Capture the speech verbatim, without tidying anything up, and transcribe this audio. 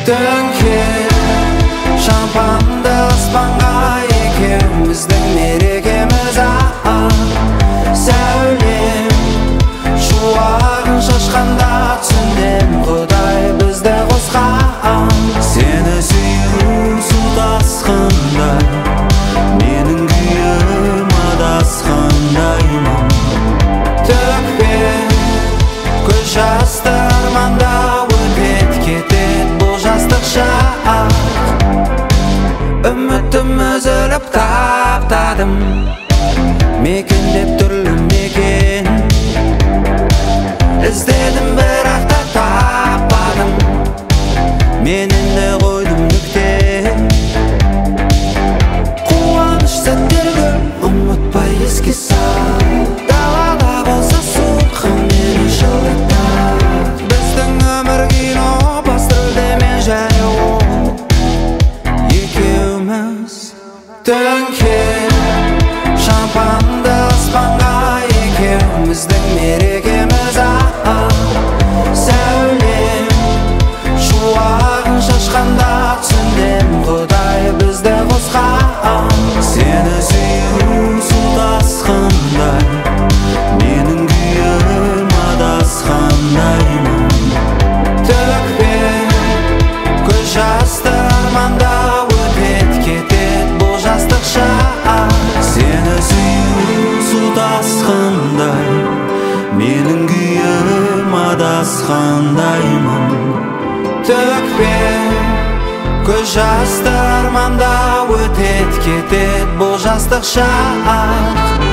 Dönker şampanды аспанға екеуміздің мерекеміз ақ сәулем шуағын шашқанда түсіндім Құдай бізді қосқан сені сүю су тасқындай менің күйім адасқандаймын төкпе көз жасты арманда өтет кетет бұл жастық шақ үмітім үзіліп таптадым мекендеп түрлі мекен іздедім бірақ та таппадым мен енді қойдым нүкте қуаныш сәттерді ұмытпай еске сал далада болса суық мені жылытар біздің өмір кино басрөлде мен және ол екеуміз Dönker şampanды аспанға екеуміздің мерекеміз ақ сәулем шуағын шашқанда түсіндім Құдай бізді қосқан сені сүю су тасқындай менің күйім адасқандаймын төкпе көз жасты арманда өтет кетет бұл жастық шақ сені сүю су тасқындай менің күйім адасқандаймын төкпе көз жасты арманда өтет кетет бұл жастық шақ